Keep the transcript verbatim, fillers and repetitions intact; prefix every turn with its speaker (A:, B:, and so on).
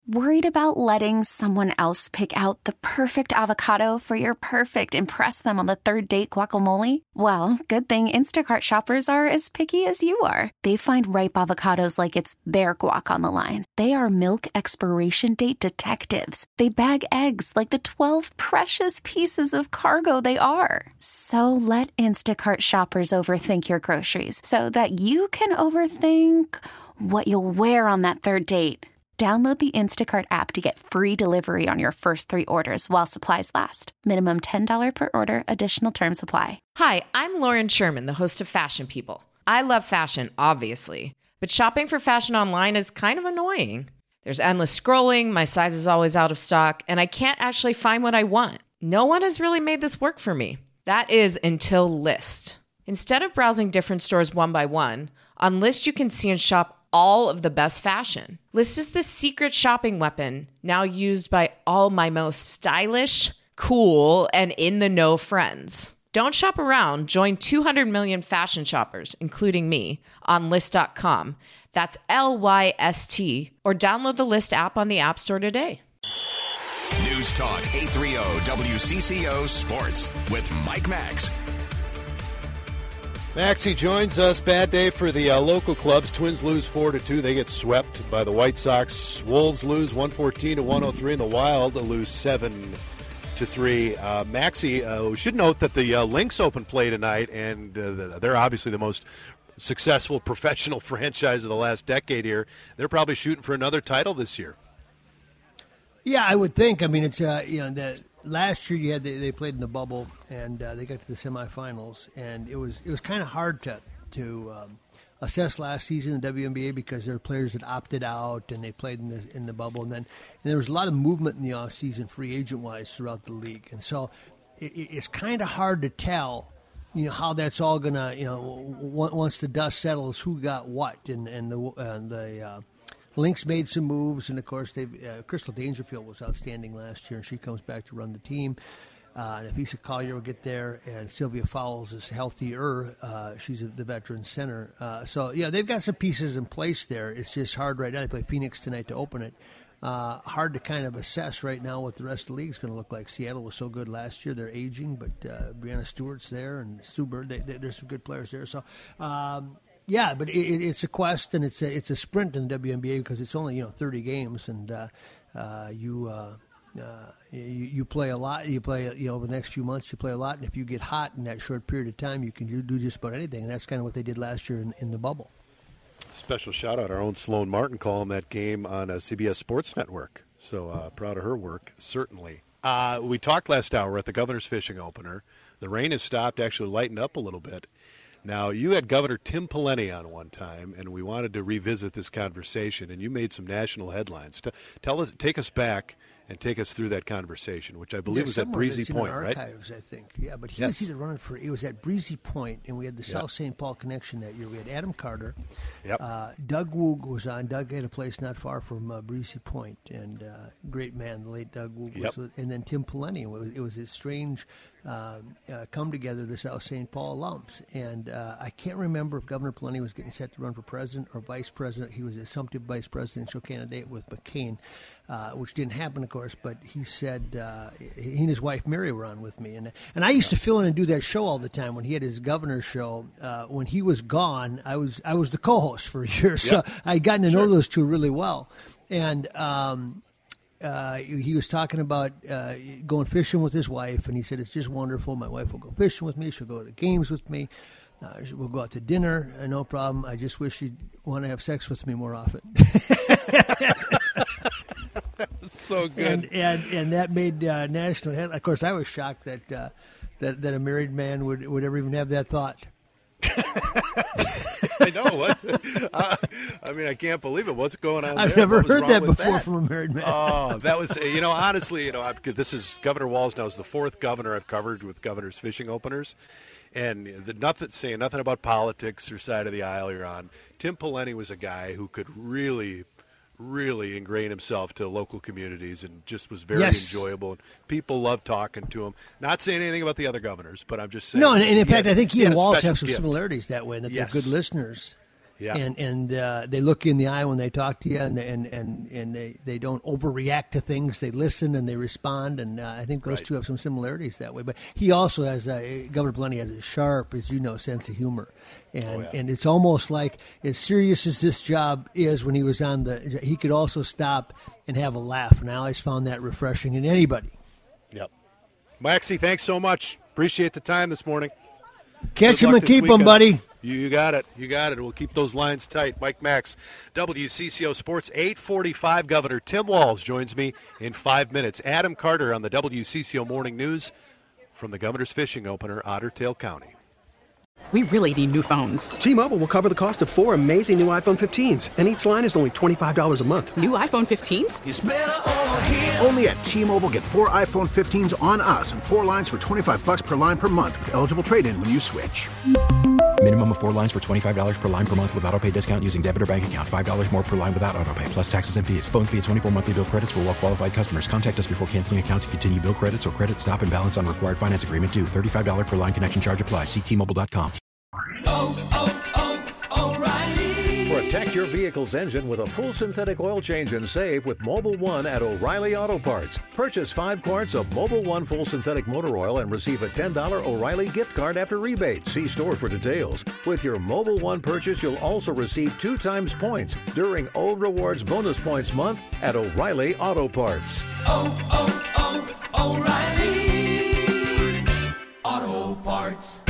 A: Worried about letting someone else pick out the perfect avocado for your perfect impress them on the third date guacamole? Well, good thing Instacart shoppers are as picky as you are. They find ripe avocados like it's their guac on the line. They are milk expiration date detectives. They bag eggs like the twelve precious pieces of cargo they are. So let Instacart shoppers overthink your groceries so that you can overthink what you'll wear on that third date. Download the Instacart app to get free delivery on your first three orders while supplies last. Minimum ten dollars per order. Additional terms apply.
B: Hi, I'm Lauren Sherman, the host of Fashion People. I love fashion, obviously, but shopping for fashion online is kind of annoying. There's endless scrolling, my size is always out of stock, and I can't actually find what I want. No one has really made this work for me. That is until Lyst. Instead of browsing different stores one by one, on Lyst you can see and shop all of the best fashion. Lyst is the secret shopping weapon now used by all my most stylish, cool, and in-the-know friends. Don't shop around. Join two hundred million fashion shoppers, including me, on Lyst dot com. That's L Y S T. Or download the Lyst app on the App Store today.
C: News Talk eight thirty W C C O Sports with Mike Max.
D: Maxie joins us. Bad day for the uh, local clubs. Twins lose four to two. They get swept by the White Sox. Wolves lose one fourteen to one oh three, and the Wild lose seven to three. Uh, Maxie, uh, we should note that the uh, Lynx Open play tonight, and uh, they're obviously the most successful professional franchise of the last decade here. They're probably shooting for another title this year.
E: Yeah, I would think. I mean, it's uh, you know the. Last year, you had they, they played in the bubble, and uh, they got to the semifinals, and it was it was kind of hard to to um, assess last season in the W N B A because there were players that opted out and they played in the in the bubble, and then and there was a lot of movement in the off season, free agent wise, throughout the league, and so it, it's kind of hard to tell, you know, how that's all gonna, you know, once the dust settles, who got what, and and the and the. Uh, Lynx made some moves, and of course, they uh, Crystal Dangerfield was outstanding last year, and she comes back to run the team. Uh, and Nafisa Collier will get there, and Sylvia Fowles is healthier. Uh, she's a, the veteran center. Uh, so, yeah, they've got some pieces in place there. It's just hard right now. They play Phoenix tonight to open it. Uh, hard to kind of assess right now what the rest of the league is going to look like. Seattle was so good last year. They're aging, but uh, Brianna Stewart's there, and Sue Bird, they, they, there's some good players there. So, um, yeah, but it, it's a quest, and it's a, it's a sprint in the W N B A because it's only, you know, thirty games, and uh, uh, you, uh, uh, you you play a lot. You play, you know, over the next few months, you play a lot, and if you get hot in that short period of time, you can do, do just about anything, and that's kind of what they did last year in, in the bubble.
D: Special shout-out, our own Sloan Martin calling that game on a C B S Sports Network, so uh, proud of her work, certainly. Uh, we talked last hour at the Governor's Fishing Opener. The rain has stopped, actually lightened up a little bit. Now, you had Governor Tim Pawlenty on one time, and we wanted to revisit this conversation, and you made some national headlines. T- tell us, take us back and take us through that conversation, which I believe
E: yeah,
D: was at Breezy Point,
E: in
D: right?
E: Archives, I think. Yeah, but he
D: yes.
E: was either running for. It was at Breezy Point, and we had the
D: yep.
E: South Saint Paul connection that year. We had Adam Carter.
D: Yep.
E: Uh, Doug Woog was on. Doug had a place not far from uh, Breezy Point, and uh, great man, the late Doug Woog.
D: Yep.
E: Was with, and then Tim Pawlenty. It was, it was a strange uh, uh, come together. The South Saint Paul alums, and uh, I can't remember if Governor Pawlenty was getting set to run for president or vice president. He was a assumptive vice presidential candidate with McCain, uh, which didn't happen, of course. But he said uh, he and his wife Mary were on with me, and and I used to fill in and do that show all the time when he had his governor's show. Uh, when he was gone, I was I was the co-host for a year, so
D: yep.
E: I had gotten to
D: sure.
E: know those two really well. And um, uh, he was talking about uh, going fishing with his wife, and he said it's just wonderful. My wife will go fishing with me. She'll go to games with me. Uh, we'll go out to dinner. Uh, no problem. I just wish she'd want to have sex with me more often.
D: So good.
E: And and, and that made uh, national headlines. Of course, I was shocked that, uh, that that a married man would, would ever even have that thought.
D: I know. What? Uh, I mean, I can't believe it. What's going on
E: I've
D: there?
E: never heard that before
D: that?
E: from a married man.
D: Oh, that was, you know, honestly, you know, I've, this is Governor Walz now is the fourth governor I've covered with Governor's Fishing Openers. And the, nothing saying nothing about politics or side of the aisle you're on. Tim Pawlenty was a guy who could really, really ingrain himself to local communities and just was very
E: yes.
D: enjoyable. And people loved talking to him. Not saying anything about the other governors, but I'm just saying.
E: No, and, and in fact,
D: had,
E: I think he, he and Walz have some
D: gift.
E: similarities that way, that
D: yes.
E: they're good listeners. Yeah. And and uh, they look you in the eye when they talk to you, and and and, and they, they don't overreact to things. They listen and they respond, and uh, I think those right. two have some similarities that way. But he also has a, Governor Pawlenty has a sharp, as you know, sense of humor, and oh, yeah. and it's almost like as serious as this job is. When he was on the, he could also stop and have a laugh, and I always found that refreshing in anybody.
D: Yep, Maxie, thanks so much. Appreciate the time this morning.
E: Catch him and keep him, buddy.
D: You got it. You got it. We'll keep those lines tight. Mike Max, W C C O Sports, eight forty-five. Governor Tim Walz joins me in five minutes. Adam Carter on the W C C O Morning News from the Governor's Fishing Opener, Otter Tail County.
F: We really need new phones.
G: T-Mobile will cover the cost of four amazing new iPhone fifteens, and each line is only twenty-five dollars a month.
F: New iPhone fifteens?
H: It's better over here. Only at T-Mobile, get four iPhone fifteens on us and four lines for twenty-five dollars per line per month with eligible trade-in when you switch.
I: Minimum of four lines for twenty-five dollars per line per month with autopay discount using debit or bank account. five dollars more per line without autopay, plus taxes and fees. Phone fee at twenty-four monthly bill credits for well-qualified customers. Contact us before canceling account to continue bill credits or credit stop and balance on required finance agreement due. thirty-five dollars per line connection charge applies. See T Mobile dot com.
J: Oh, oh, oh, O'Reilly.
K: Protect your vehicle's engine with a full synthetic oil change and save with Mobil One at O'Reilly Auto Parts. Purchase five quarts of Mobil One full synthetic motor oil and receive a ten dollars O'Reilly gift card after rebate. See store for details. With your Mobil One purchase, you'll also receive two times points during O Rewards Bonus Points Month at O'Reilly Auto Parts.
J: Oh, oh, oh, O'Reilly Auto Parts.